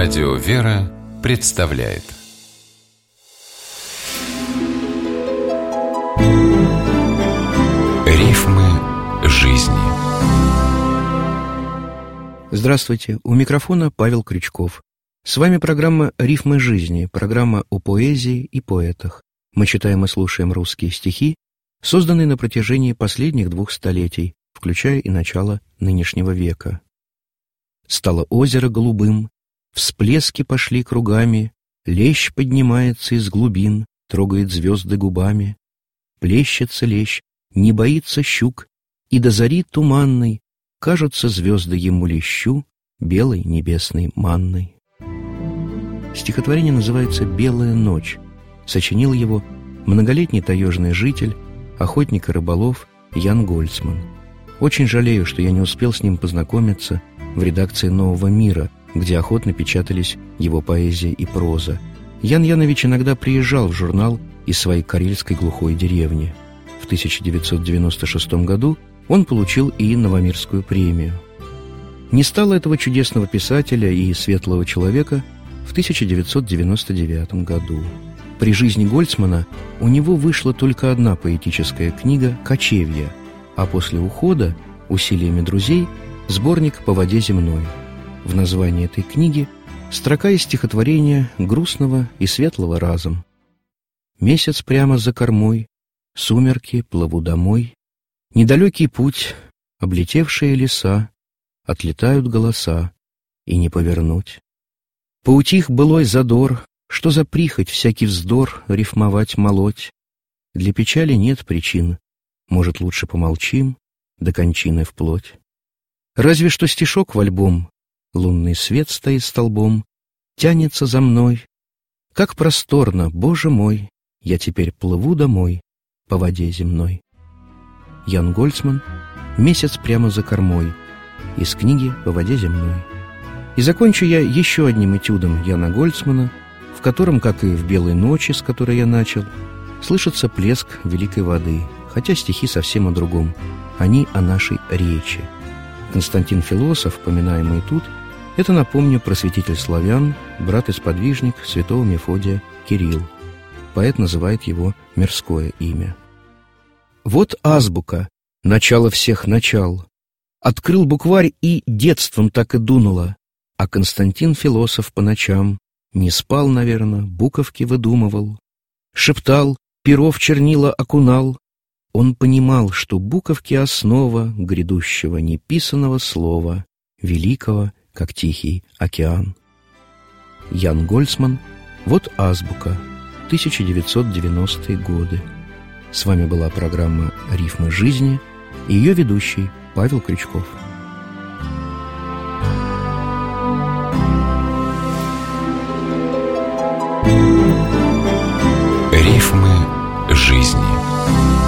Радио «Вера» представляет Рифмы жизни. Здравствуйте, у микрофона Павел Крючков. С вами программа «Рифмы жизни», программа о поэзии и поэтах. Мы читаем и слушаем русские стихи, созданные на протяжении последних 2 столетий, включая и начало нынешнего века. Стало озеро голубым, всплески пошли кругами, лещ поднимается из глубин, трогает звезды губами. Плещется лещ, не боится щук, и до зари туманной кажутся звезды ему лещу белой небесной манной. Стихотворение называется «Белая ночь». Сочинил его многолетний таежный житель, охотник и рыболов Ян Гольцман. Очень жалею, что я не успел с ним познакомиться в редакции «Нового мира», где охотно печатались его поэзия и проза. Ян Янович иногда приезжал в журнал из своей карельской глухой деревни. В 1996 году он получил и Новомирскую премию. Не стало этого чудесного писателя и светлого человека в 1999 году. При жизни Гольцмана у него вышла только одна поэтическая книга «Кочевья», а после ухода, усилиями друзей, сборник «По воде земной». В названии этой книги строка из стихотворения грустного и светлого разом. «Месяц прямо за кормой, сумерки, плыву домой, недалекий путь, облетевшие леса, отлетают голоса, и не повернуть. Поутих былой задор, что за прихоть всякий вздор рифмовать, молоть. Для печали нет причин, может, лучше помолчим, до кончины вплоть. Разве что стишок в альбом, лунный свет стоит столбом, тянется за мной. Как просторно, Боже мой, я теперь плыву домой по воде земной». Ян Гольцман «Месяц прямо за кормой» из книги «По воде земной». И закончу я еще одним этюдом Яна Гольцмана, в котором, как и в «Белой ночи», с которой я начал, слышится плеск великой воды, хотя стихи совсем о другом. Они о нашей речи. Константин Философ, поминаемый тут, это, напомню, просветитель славян, брат-исподвижник святого Мефодия Кирилл. Поэт называет его мирское имя. Вот азбука, начало всех начал. Открыл букварь, и детством так и дунуло. А Константин Философ по ночам не спал, наверное, буковки выдумывал. Шептал, перо в чернила окунал. Он понимал, что буковки — основа грядущего неписанного слова, великого, как Тихий океан. Ян Гольцман «Вот азбука», 1990-е годы. С вами была программа «Рифмы жизни» и ее ведущий Павел Крючков. Рифмы жизни.